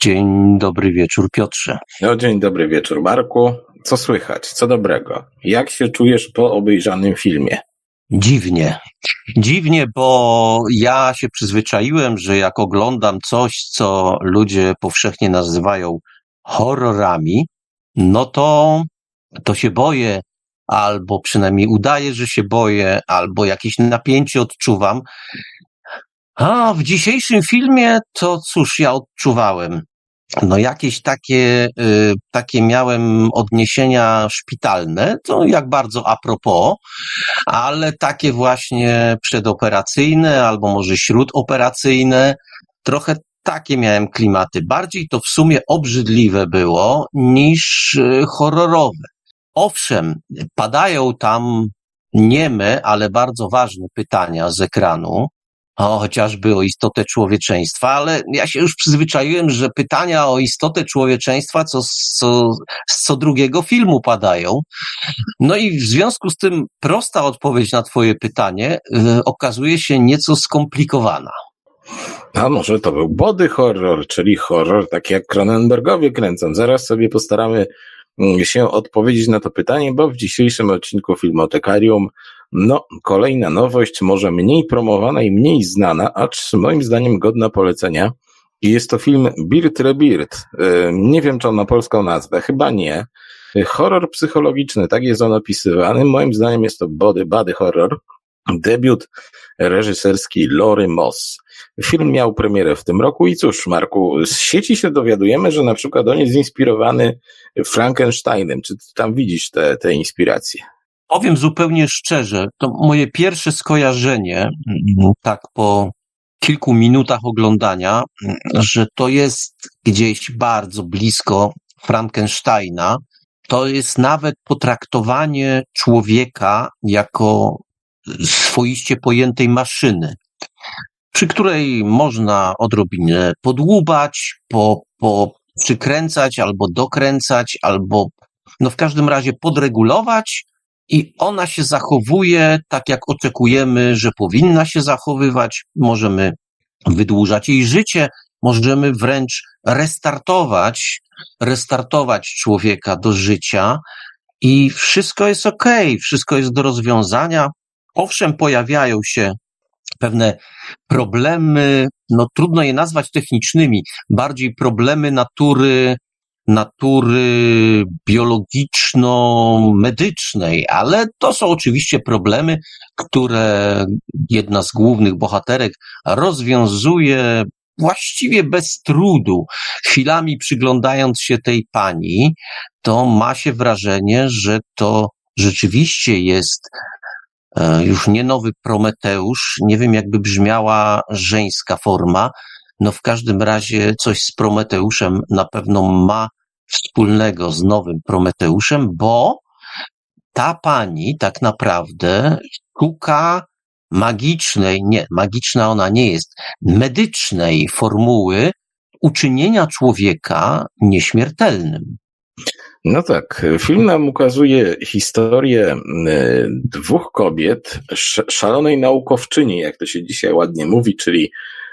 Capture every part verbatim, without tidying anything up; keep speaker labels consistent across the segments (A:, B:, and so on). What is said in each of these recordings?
A: Dzień dobry wieczór, Piotrze.
B: No, dzień dobry wieczór, Marku. Co słychać? Co dobrego? Jak się czujesz po obejrzanym filmie?
A: Dziwnie. Dziwnie, bo ja się przyzwyczaiłem, że jak oglądam coś, co ludzie powszechnie nazywają horrorami, no to, to się boję, albo przynajmniej udaję, że się boję, albo jakieś napięcie odczuwam. A w dzisiejszym filmie to cóż ja odczuwałem? No jakieś takie, y, takie miałem odniesienia szpitalne, to jak bardzo a propos, ale takie właśnie przedoperacyjne albo może śródoperacyjne, trochę takie miałem klimaty. Bardziej to w sumie obrzydliwe było niż y, horrorowe. Owszem, padają tam nieme, ale bardzo ważne pytania z ekranu, o, chociażby o istotę człowieczeństwa, ale ja się już przyzwyczaiłem, że pytania o istotę człowieczeństwa co, co, z co drugiego filmu padają. No i w związku z tym prosta odpowiedź na twoje pytanie y, okazuje się nieco skomplikowana.
B: A może to był body horror, czyli horror taki jak Cronenbergowie kręcą. Zaraz sobie postaramy się odpowiedzieć na to pytanie, bo w dzisiejszym odcinku Filmotekarium no, kolejna nowość, może mniej promowana i mniej znana, acz moim zdaniem godna polecenia. I jest to film Beard Rebirth. Nie wiem, czy on ma polską nazwę, chyba nie. Horror psychologiczny, tak jest on opisywany. Moim zdaniem jest to body, body horror. Debiut reżyserski Lori Moss. Film miał premierę w tym roku i cóż, Marku, z sieci się dowiadujemy, że na przykład on jest zinspirowany Frankensteinem. Czy ty tam widzisz te, te inspiracje?
A: Powiem zupełnie szczerze, to moje pierwsze skojarzenie, tak po kilku minutach oglądania, że to jest gdzieś bardzo blisko Frankensteina, to jest nawet potraktowanie człowieka jako swoiście pojętej maszyny, przy której można odrobinę podłubać, po, po przykręcać albo dokręcać, albo no w każdym razie podregulować i ona się zachowuje tak, jak oczekujemy, że powinna się zachowywać. Możemy wydłużać jej życie, możemy wręcz restartować, restartować człowieka do życia i wszystko jest okej, wszystko jest do rozwiązania. Owszem, pojawiają się pewne problemy, no trudno je nazwać technicznymi, bardziej problemy natury, natury biologiczno-medycznej, ale to są oczywiście problemy, które jedna z głównych bohaterek rozwiązuje właściwie bez trudu. Chwilami przyglądając się tej pani, to ma się wrażenie, że to rzeczywiście jest już nie nowy Prometeusz, nie wiem jakby brzmiała żeńska forma, no w każdym razie coś z Prometeuszem na pewno ma wspólnego z nowym Prometeuszem, bo ta pani tak naprawdę szuka magicznej, nie, magiczna ona nie jest, medycznej formuły uczynienia człowieka nieśmiertelnym.
B: No tak, film nam ukazuje historię dwóch kobiet, szalonej naukowczyni, jak to się dzisiaj ładnie mówi, czyli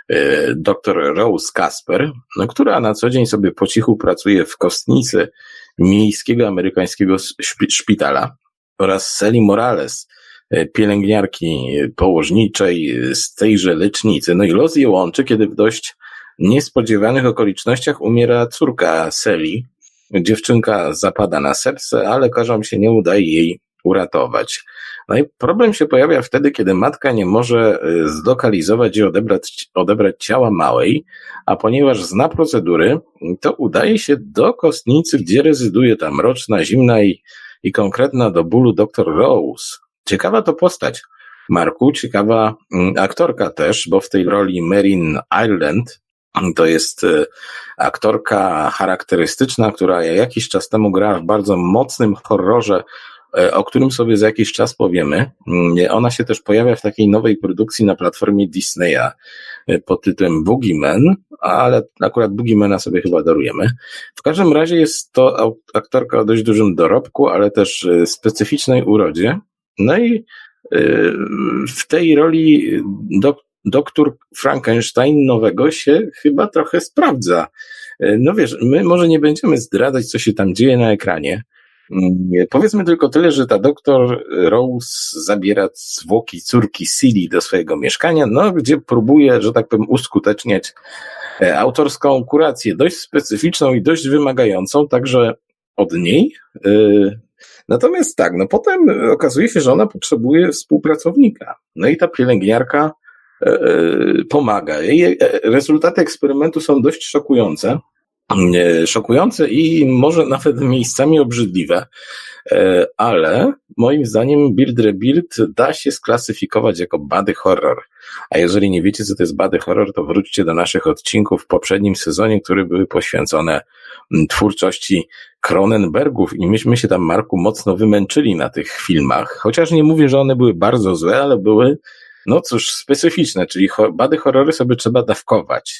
B: dr Rose Casper, no, która na co dzień sobie po cichu pracuje w kostnicy miejskiego amerykańskiego szpitala, oraz Sally Morales, pielęgniarki położniczej z tejże lecznicy. No i los je łączy, kiedy w dość niespodziewanych okolicznościach umiera córka Sally. Dziewczynka zapada na sepsę, a lekarzom się nie udaje jej uratować. No i problem się pojawia wtedy, kiedy matka nie może zlokalizować i odebrać, odebrać ciała małej, a ponieważ zna procedury, to udaje się do kostnicy, gdzie rezyduje ta mroczna, zimna i, i konkretna do bólu doktor Rose. Ciekawa to postać, Marku, ciekawa aktorka też, bo w tej roli Marin Ireland to jest aktorka charakterystyczna, która jakiś czas temu grała w bardzo mocnym horrorze, o którym sobie za jakiś czas powiemy. Ona się też pojawia w takiej nowej produkcji na platformie Disneya pod tytułem Boogeyman, ale akurat Boogeymana sobie chyba darujemy. W każdym razie jest to aktorka o dość dużym dorobku, ale też specyficznej urodzie. No i w tej roli dok- doktor Frankenstein nowego się chyba trochę sprawdza. No wiesz, my może nie będziemy zdradzać, co się tam dzieje na ekranie. Powiedzmy tylko tyle, że ta doktor Rose zabiera zwłoki córki Silly do swojego mieszkania, no gdzie próbuje, że tak powiem, uskuteczniać autorską kurację, dość specyficzną i dość wymagającą, także od niej. Natomiast tak, no potem okazuje się, że ona potrzebuje współpracownika. No i ta pielęgniarka pomaga. Jej rezultaty eksperymentu są dość szokujące. Szokujące i może nawet miejscami obrzydliwe, ale moim zdaniem Build Rebuild da się sklasyfikować jako body horror. A jeżeli nie wiecie, co to jest body horror, to wróćcie do naszych odcinków w poprzednim sezonie, które były poświęcone twórczości Cronenbergów i myśmy się tam, Marku, mocno wymęczyli na tych filmach, chociaż nie mówię, że one były bardzo złe, ale były, no cóż, specyficzne, czyli body horrory sobie trzeba dawkować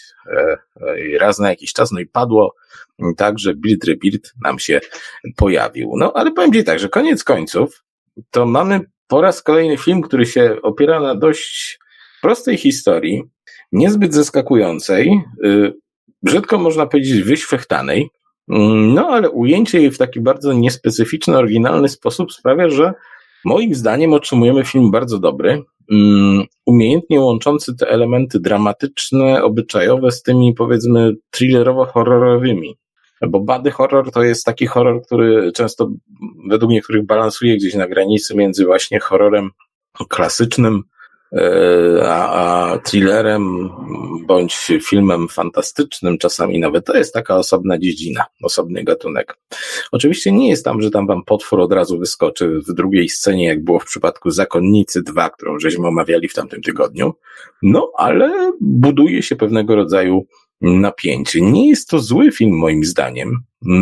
B: e, raz na jakiś czas, no i padło tak, że Build Rebuild nam się pojawił. No, ale powiem Ci tak, że koniec końców to mamy po raz kolejny film, który się opiera na dość prostej historii, niezbyt zaskakującej, y, brzydko można powiedzieć wyświechtanej, no ale ujęcie jej w taki bardzo niespecyficzny, oryginalny sposób sprawia, że moim zdaniem otrzymujemy film bardzo dobry, um, umiejętnie łączący te elementy dramatyczne, obyczajowe z tymi, powiedzmy, thrillerowo-horrorowymi. Bo body horror to jest taki horror, który często według niektórych balansuje gdzieś na granicy między właśnie horrorem klasycznym, A, a thrillerem bądź filmem fantastycznym, czasami nawet to jest taka osobna dziedzina, osobny gatunek. Oczywiście nie jest tam, że tam wam potwór od razu wyskoczy w drugiej scenie, jak było w przypadku Zakonnicy dwa, którą żeśmy omawiali w tamtym tygodniu, no ale buduje się pewnego rodzaju napięcie. Nie jest to zły film moim zdaniem.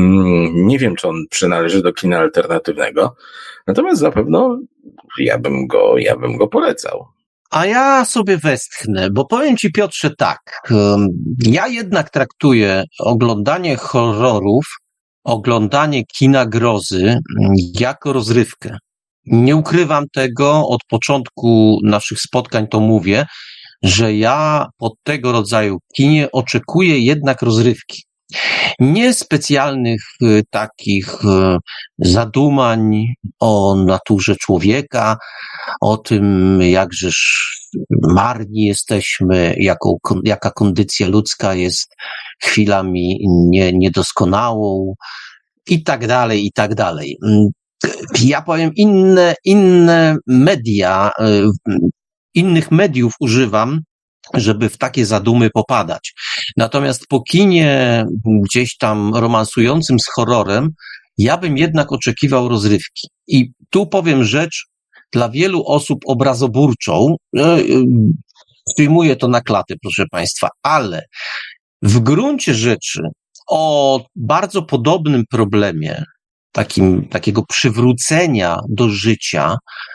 B: Nie wiem, czy on przynależy do kina alternatywnego, natomiast na pewno ja bym go, ja bym go polecał.
A: A ja sobie westchnę, bo powiem Ci, Piotrze, tak, ja jednak traktuję oglądanie horrorów, oglądanie kina grozy jako rozrywkę. Nie ukrywam tego, od początku naszych spotkań to mówię, że ja po tego rodzaju kinie oczekuję jednak rozrywki. Nie specjalnych y, takich y, zadumań o naturze człowieka, o tym, jakżeż marni jesteśmy, jaką, jaka kondycja ludzka jest chwilami nie, niedoskonałą i tak dalej, i tak dalej. Ja powiem, inne, inne media, y, innych mediów używam, żeby w takie zadumy popadać. Natomiast po kinie gdzieś tam romansującym z horrorem, ja bym jednak oczekiwał rozrywki. I tu powiem rzecz dla wielu osób obrazoburczą, przyjmuję to na klatę, proszę Państwa, ale w gruncie rzeczy o bardzo podobnym problemie, takim, takiego przywrócenia do życia,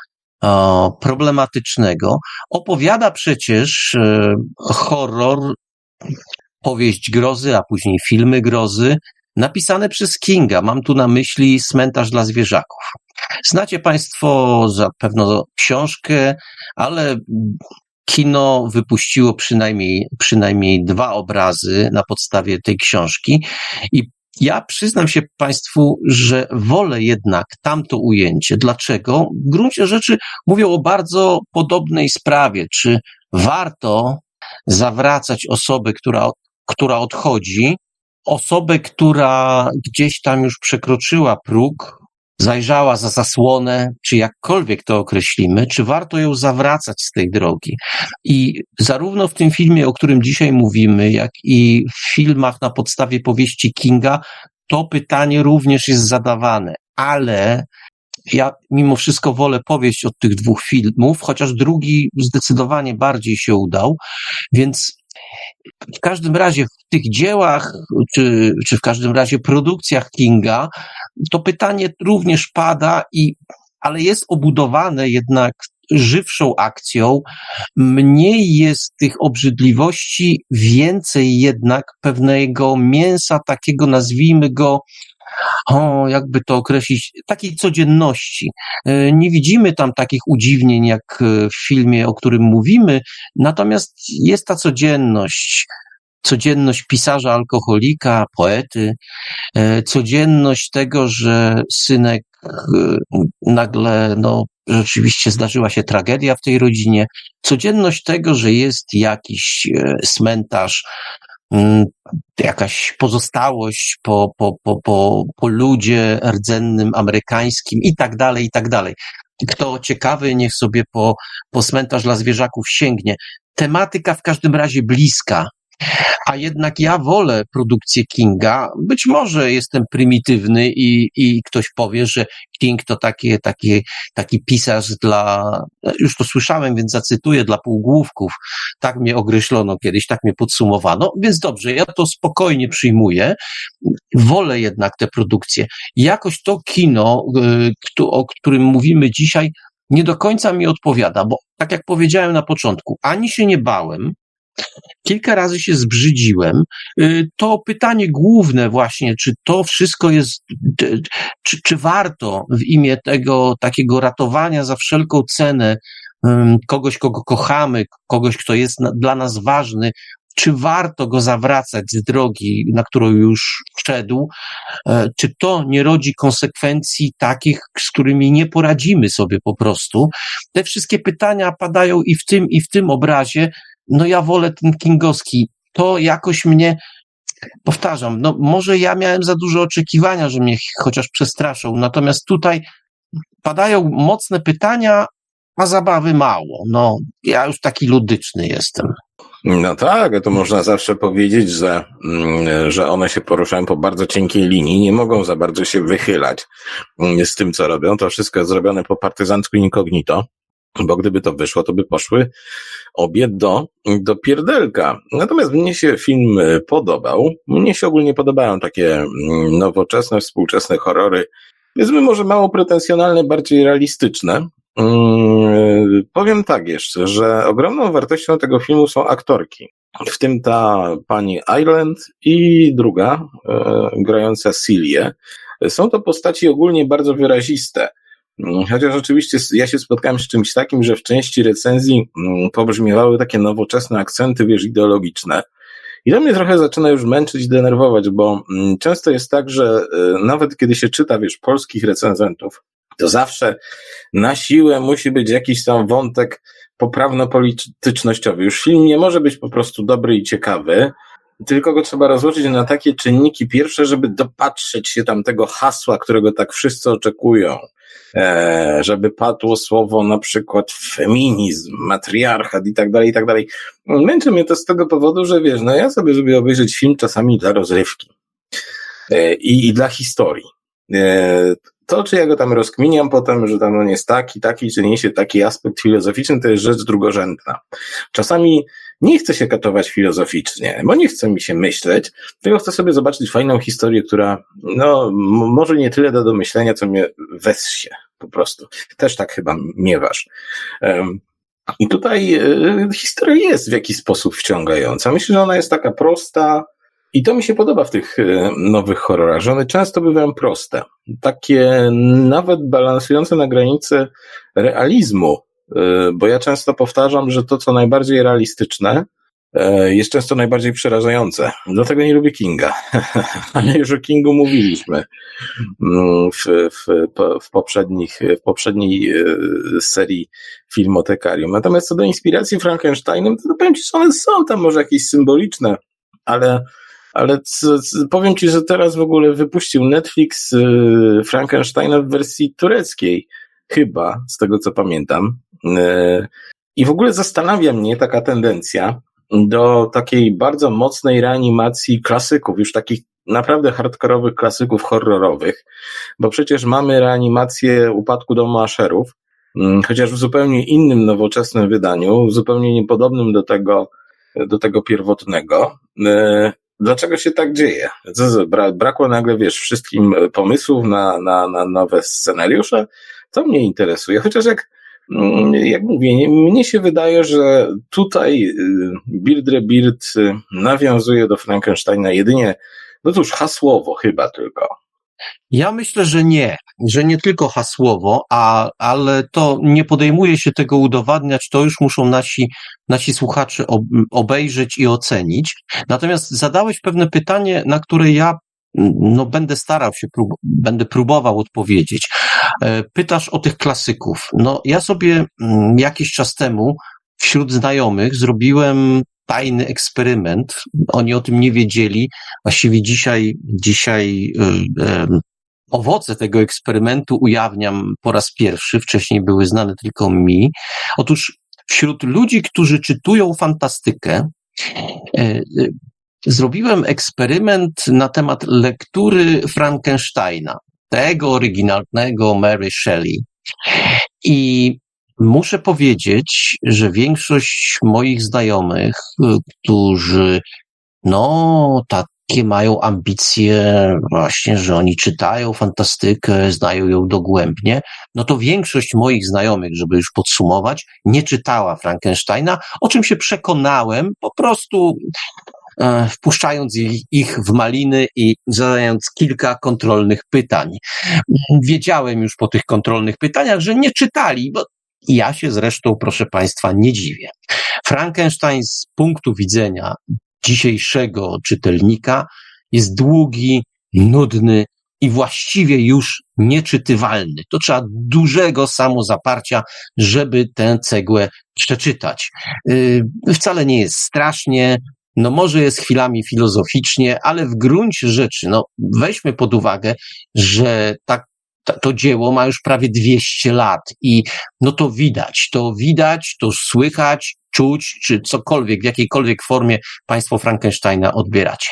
A: problematycznego, opowiada przecież horror, powieść grozy, a później filmy grozy, napisane przez Kinga. Mam tu na myśli Cmentarz dla zwierzaków. Znacie Państwo zapewne książkę, ale kino wypuściło przynajmniej, przynajmniej dwa obrazy na podstawie tej książki i ja przyznam się Państwu, że wolę jednak tamto ujęcie. Dlaczego? W gruncie rzeczy mówią o bardzo podobnej sprawie. Czy warto zawracać osobę, która, która odchodzi, osobę, która gdzieś tam już przekroczyła próg, zajrzała za zasłonę, czy jakkolwiek to określimy, czy warto ją zawracać z tej drogi. I zarówno w tym filmie, o którym dzisiaj mówimy, jak i w filmach na podstawie powieści Kinga, to pytanie również jest zadawane. Ale ja mimo wszystko wolę powieść od tych dwóch filmów, chociaż drugi zdecydowanie bardziej się udał, więc w każdym razie w tych dziełach, czy, czy w każdym razie produkcjach Kinga, to pytanie również pada, i, ale jest obudowane jednak żywszą akcją. Mniej jest tych obrzydliwości, więcej jednak pewnego mięsa, takiego, nazwijmy go, o, jakby to określić, takiej codzienności. Nie widzimy tam takich udziwnień jak w filmie, o którym mówimy, natomiast jest ta codzienność. codzienność pisarza alkoholika, poety, codzienność tego, że synek nagle, no, rzeczywiście zdarzyła się tragedia w tej rodzinie, codzienność tego, że jest jakiś cmentarz, jakaś pozostałość po, po, po, po, po ludzie rdzennym amerykańskim i tak dalej, i tak dalej. Kto ciekawy, niech sobie po, po cmentarz dla zwierzaków sięgnie. Tematyka w każdym razie bliska. A jednak ja wolę produkcję Kinga. Być może jestem prymitywny i, i ktoś powie, że King to takie, takie, taki pisarz dla, już to słyszałem, więc zacytuję, dla półgłówków. Tak mnie określono kiedyś, tak mnie podsumowano, więc dobrze, ja to spokojnie przyjmuję. Wolę jednak tę produkcję. Jakoś to kino, o którym mówimy dzisiaj, nie do końca mi odpowiada, bo tak jak powiedziałem na początku, ani się nie bałem, kilka razy się zbrzydziłem. To pytanie główne właśnie, czy to wszystko jest, czy, czy warto w imię tego takiego ratowania za wszelką cenę kogoś, kogo kochamy, kogoś, kto jest dla nas ważny, czy warto go zawracać z drogi, na którą już wszedł, czy to nie rodzi konsekwencji takich, z którymi nie poradzimy sobie po prostu. Te wszystkie pytania padają i w tym, i w tym obrazie. No ja wolę ten kingowski. To jakoś mnie, powtarzam, no może ja miałem za duże oczekiwania, że mnie chociaż przestraszą, natomiast tutaj padają mocne pytania, a zabawy mało. No, ja już taki ludyczny jestem.
B: No tak, to można zawsze powiedzieć, że, że one się poruszają po bardzo cienkiej linii, nie mogą za bardzo się wychylać z tym, co robią. To wszystko jest zrobione po partyzancku incognito, bo gdyby to wyszło, to by poszły obie do, do pierdelka. Natomiast mnie się film podobał. Mnie się ogólnie podobają takie nowoczesne, współczesne horrory, powiedzmy może mało pretensjonalne, bardziej realistyczne. Hmm, powiem tak jeszcze, że ogromną wartością tego filmu są aktorki. W tym ta pani Island i druga, e, grająca Cilię. Są to postaci ogólnie bardzo wyraziste. Chociaż oczywiście ja się spotkałem z czymś takim, że w części recenzji pobrzmiewały takie nowoczesne akcenty, wiesz, ideologiczne. I to mnie trochę zaczyna już męczyć i denerwować, bo często jest tak, że nawet kiedy się czyta, wiesz, polskich recenzentów, to zawsze na siłę musi być jakiś tam wątek poprawno-politycznościowy. Już film nie może być po prostu dobry i ciekawy, tylko go trzeba rozłożyć na takie czynniki pierwsze, żeby dopatrzeć się tam tego hasła, którego tak wszyscy oczekują. E, żeby padło słowo na przykład feminizm, matriarchat i tak dalej, i tak dalej. Męczy mnie to z tego powodu, że wiesz, no ja sobie lubię obejrzeć film czasami dla rozrywki e, i, i dla historii. E, to, czy ja go tam rozkminiam potem, że tam on jest taki, taki, czy niesie taki aspekt filozoficzny, to jest rzecz drugorzędna. Czasami nie chcę się katować filozoficznie, bo nie chce mi się myśleć, tylko chcę sobie zobaczyć fajną historię, która, no, m- może nie tyle da do myślenia, co mnie wessie, po prostu. Też tak chyba miewasz. Um, I tutaj y, historia jest w jakiś sposób wciągająca. Myślę, że ona jest taka prosta i to mi się podoba w tych y, nowych horrorach, że one często bywają proste. Takie nawet balansujące na granicy realizmu, bo ja często powtarzam, że to, co najbardziej realistyczne, jest często najbardziej przerażające. Dlatego nie lubię Kinga. Ale już o Kingu mówiliśmy w, w, w, poprzednich, w poprzedniej serii Filmotekarium. Natomiast co do inspiracji Frankensteinem, to powiem Ci, że one są tam może jakieś symboliczne, ale ale c, c, powiem Ci, że teraz w ogóle wypuścił Netflix y, Frankensteina w wersji tureckiej. Chyba, z tego co pamiętam. I w ogóle zastanawia mnie taka tendencja do takiej bardzo mocnej reanimacji klasyków, już takich naprawdę hardkorowych klasyków horrorowych, bo przecież mamy reanimację Upadku domu Asherów, chociaż w zupełnie innym, nowoczesnym wydaniu, zupełnie niepodobnym do tego, do tego pierwotnego. Dlaczego się tak dzieje? Brakło nagle, wiesz, wszystkim pomysłów na, na, na nowe scenariusze? To mnie interesuje, chociaż jak, jak mówię, mnie się wydaje, że tutaj Birdre Bird nawiązuje do Frankensteina jedynie, no cóż, hasłowo chyba tylko.
A: Ja myślę, że nie. że nie tylko hasłowo, a, ale to nie podejmuje się tego udowadniać, to już muszą nasi, nasi słuchacze obejrzeć i ocenić. Natomiast zadałeś pewne pytanie, na które ja no będę starał się, prób, będę próbował odpowiedzieć. Pytasz o tych klasyków. No ja sobie jakiś czas temu wśród znajomych zrobiłem tajny eksperyment. Oni o tym nie wiedzieli. Właściwie dzisiaj, dzisiaj e, e, owoce tego eksperymentu ujawniam po raz pierwszy. Wcześniej były znane tylko mi. Otóż wśród ludzi, którzy czytują fantastykę, e, e, zrobiłem eksperyment na temat lektury Frankensteina, tego oryginalnego Mary Shelley. I muszę powiedzieć, że większość moich znajomych, którzy no takie mają ambicje właśnie, że oni czytają fantastykę, znają ją dogłębnie, no to większość moich znajomych, żeby już podsumować, nie czytała Frankensteina, o czym się przekonałem po prostu wpuszczając ich, ich w maliny i zadając kilka kontrolnych pytań. Wiedziałem już po tych kontrolnych pytaniach, że nie czytali, bo ja się zresztą, proszę Państwa, nie dziwię. Frankenstein z punktu widzenia dzisiejszego czytelnika jest długi, nudny i właściwie już nieczytywalny. To trzeba dużego samozaparcia, żeby tę cegłę przeczytać. Yy, wcale nie jest strasznie, no może jest chwilami filozoficznie, ale w gruncie rzeczy, no weźmy pod uwagę, że tak to dzieło ma już prawie dwieście lat i no to widać, to widać, to słychać, czuć, czy cokolwiek, w jakiejkolwiek formie Państwo Frankensteina odbieracie.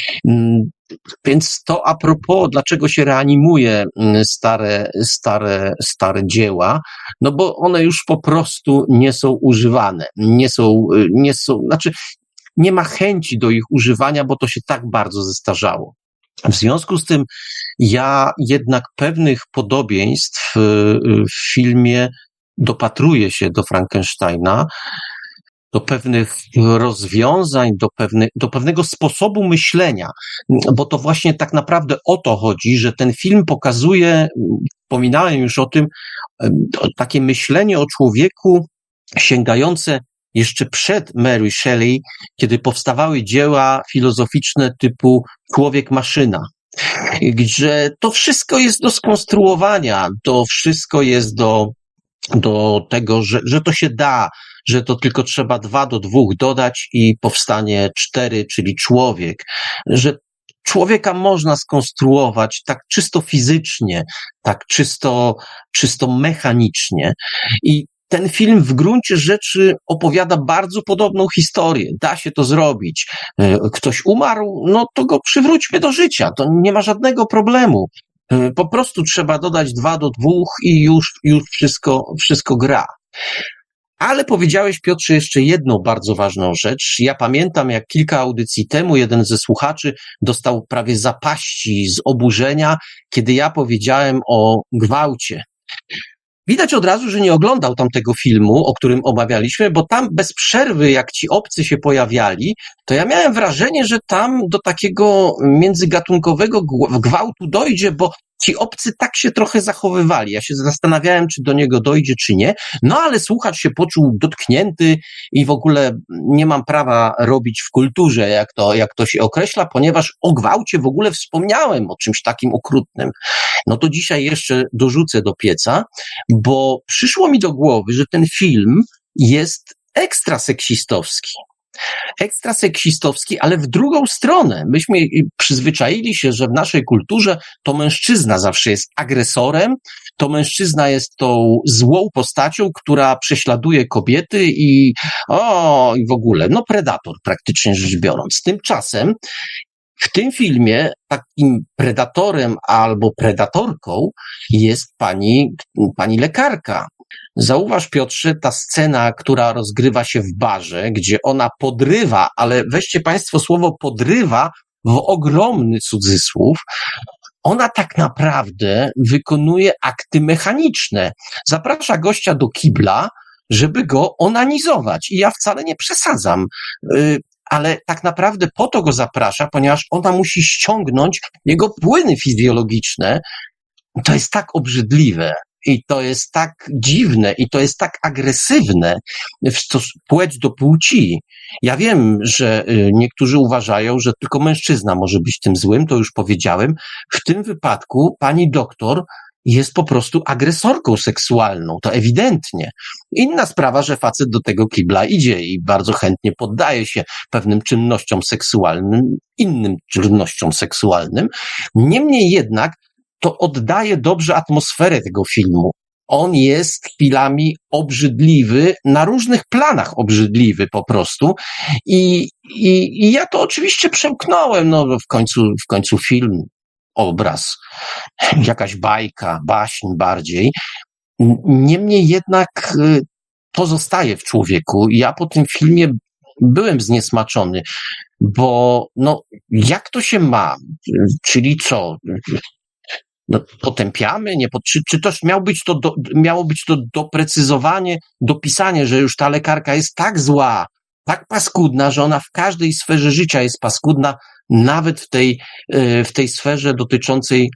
A: Więc to a propos, dlaczego się reanimuje stare, stare, stare dzieła, no bo one już po prostu nie są używane, nie są, nie są, znaczy nie ma chęci do ich używania, bo to się tak bardzo zestarzało. W związku z tym ja jednak pewnych podobieństw w filmie dopatruję się do Frankensteina, do pewnych rozwiązań, do, pewne, do pewnego sposobu myślenia, bo to właśnie tak naprawdę o to chodzi, że ten film pokazuje, wspominałem już o tym, takie myślenie o człowieku sięgające jeszcze przed Mary Shelley, kiedy powstawały dzieła filozoficzne typu Człowiek-maszyna, gdzie to wszystko jest do skonstruowania, to wszystko jest do, do tego, że, że to się da, że to tylko trzeba dwa do dwóch dodać i powstanie cztery, czyli człowiek, że człowieka można skonstruować tak czysto fizycznie, tak czysto, czysto mechanicznie i ten film w gruncie rzeczy opowiada bardzo podobną historię. Da się to zrobić. Ktoś umarł, no to go przywróćmy do życia. To nie ma żadnego problemu. Po prostu trzeba dodać dwa do dwóch i już, już wszystko, wszystko gra. Ale powiedziałeś, Piotrze, jeszcze jedną bardzo ważną rzecz. Ja pamiętam, jak kilka audycji temu jeden ze słuchaczy dostał prawie zapaści z oburzenia, kiedy ja powiedziałem o gwałcie. Widać od razu, że nie oglądał tamtego filmu, o którym omawialiśmy, bo tam bez przerwy, jak ci obcy się pojawiali, to ja miałem wrażenie, że tam do takiego międzygatunkowego gwałtu dojdzie, bo ci obcy tak się trochę zachowywali. Ja się zastanawiałem, czy do niego dojdzie, czy nie. No ale słuchacz się poczuł dotknięty i w ogóle nie mam prawa robić w kulturze, jak to, jak to się określa, ponieważ o gwałcie w ogóle wspomniałem, o czymś takim okrutnym. No to dzisiaj jeszcze dorzucę do pieca, bo przyszło mi do głowy, że ten film jest ekstra seksistowski. Ekstra seksistowski, ale w drugą stronę. Myśmy przyzwyczaili się, że w naszej kulturze to mężczyzna zawsze jest agresorem, to mężczyzna jest tą złą postacią, która prześladuje kobiety i o, i w ogóle, no predator praktycznie rzecz biorąc. Tymczasem w tym filmie takim predatorem albo predatorką jest pani, pani lekarka. Zauważ, Piotrze, ta scena, która rozgrywa się w barze, gdzie ona podrywa, ale weźcie Państwo słowo podrywa w ogromny cudzysłów, ona tak naprawdę wykonuje akty mechaniczne. Zaprasza gościa do kibla, żeby go onanizować. I ja wcale nie przesadzam, ale tak naprawdę po to go zaprasza, ponieważ ona musi ściągnąć jego płyny fizjologiczne, to jest tak obrzydliwe i to jest tak dziwne i to jest tak agresywne w stos- płeć do płci. Ja wiem, że niektórzy uważają, że tylko mężczyzna może być tym złym, to już powiedziałem. W tym wypadku pani doktor jest po prostu agresorką seksualną, to ewidentnie. Inna sprawa, że facet do tego kibla idzie i bardzo chętnie poddaje się pewnym czynnościom seksualnym, innym czynnościom seksualnym. Niemniej jednak to oddaje dobrze atmosferę tego filmu. On jest chwilami obrzydliwy, na różnych planach obrzydliwy po prostu. I, i, i ja to oczywiście przemknąłem, no w końcu, w końcu film, obraz, jakaś bajka, baśń bardziej. Niemniej jednak to zostaje w człowieku. Ja po tym filmie byłem zniesmaczony, bo no jak to się ma? Czyli co? No, potępiamy, nie, czy, czy też miał być to do, miało być to doprecyzowanie, dopisanie, że już ta lekarka jest tak zła, tak paskudna, że ona w każdej sferze życia jest paskudna, nawet w tej, w tej sferze dotyczącej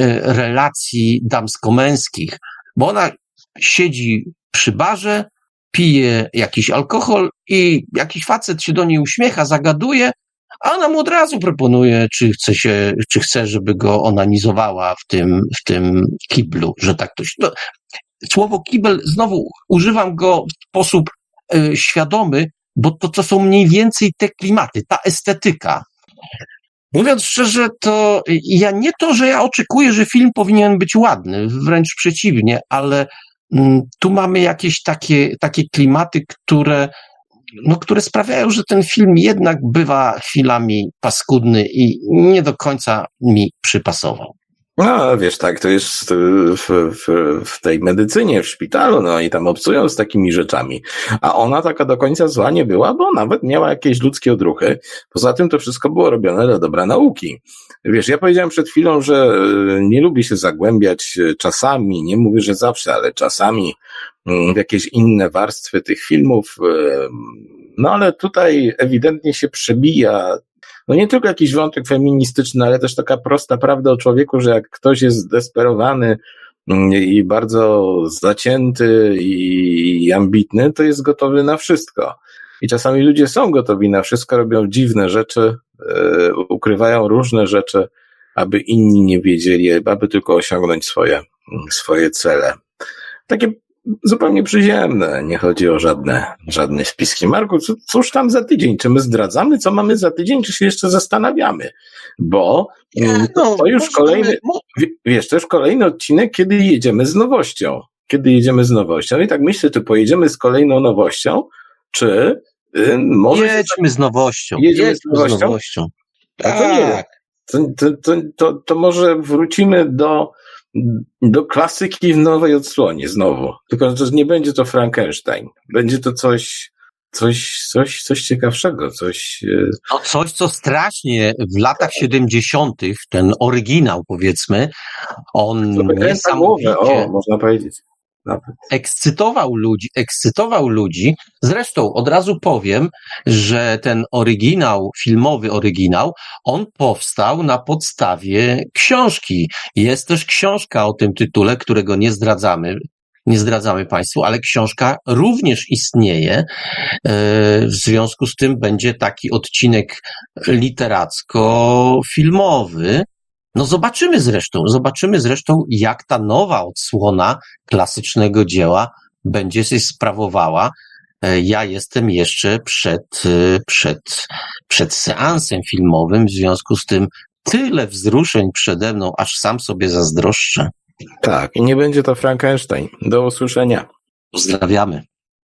A: relacji damsko-męskich, bo ona siedzi przy barze, pije jakiś alkohol i jakiś facet się do niej uśmiecha, zagaduje, a ona mu od razu proponuje, czy chce się, czy chce, żeby go onanizowała w tym, w tym kiblu, że tak to się... No, słowo kibel, znowu używam go w sposób y, świadomy, bo to, to są mniej więcej te klimaty, ta estetyka. Mówiąc szczerze, to ja nie to, że ja oczekuję, że film powinien być ładny, wręcz przeciwnie, ale mm, tu mamy jakieś takie, takie klimaty, które no, które sprawiają, że ten film jednak bywa chwilami paskudny i nie do końca mi przypasował.
B: No, wiesz, tak, to jest w, w, w tej medycynie, w szpitalu, no i tam obcują z takimi rzeczami. A ona taka do końca zła nie była, bo nawet miała jakieś ludzkie odruchy. Poza tym to wszystko było robione dla dobra nauki. Wiesz, ja powiedziałem przed chwilą, że nie lubię się zagłębiać czasami, nie mówię, że zawsze, ale czasami w jakieś inne warstwy tych filmów. No ale tutaj ewidentnie się przebija no nie tylko jakiś wątek feministyczny, ale też taka prosta prawda o człowieku, że jak ktoś jest zdesperowany i bardzo zacięty i ambitny, to jest gotowy na wszystko. I czasami ludzie są gotowi na wszystko, robią dziwne rzeczy, ukrywają różne rzeczy, aby inni nie wiedzieli, aby tylko osiągnąć swoje, swoje cele. Takie zupełnie przyziemne, nie chodzi o żadne, żadne spiski. Marku, co, cóż tam za tydzień? Czy my zdradzamy, co mamy za tydzień, czy się jeszcze zastanawiamy? Bo
A: Nie, no,
B: to już kolejny, wiesz, to już kolejny odcinek, kiedy jedziemy z nowością. Kiedy jedziemy z nowością. I tak myślę, czy pojedziemy z kolejną nowością, czy y, może...
A: Jedźmy z nowością.
B: Jedziemy Jedźmy z nowością. Z nowością. Tak. To, nie, to, to, to, to, to może wrócimy do do klasyki w nowej odsłonie znowu. Tylko, że nie będzie to Frankenstein. Będzie to coś, coś, coś, coś ciekawszego, coś...
A: No coś, co strasznie w latach siedemdziesiątych, ten oryginał powiedzmy, on niesamowicie...
B: O, można powiedzieć. Nawet.
A: Ekscytował ludzi, ekscytował ludzi. Zresztą od razu powiem, że ten oryginał, filmowy oryginał, on powstał na podstawie książki. Jest też książka o tym tytule, którego nie zdradzamy, nie zdradzamy Państwu, ale książka również istnieje. W związku z tym będzie taki odcinek literacko-filmowy. No zobaczymy zresztą, zobaczymy zresztą, jak ta nowa odsłona klasycznego dzieła będzie się sprawowała. Ja jestem jeszcze przed, przed, przed seansem filmowym, w związku z tym tyle wzruszeń przede mną, aż sam sobie zazdroszczę.
B: Tak, i nie będzie to Frankenstein. Do usłyszenia.
A: Pozdrawiamy.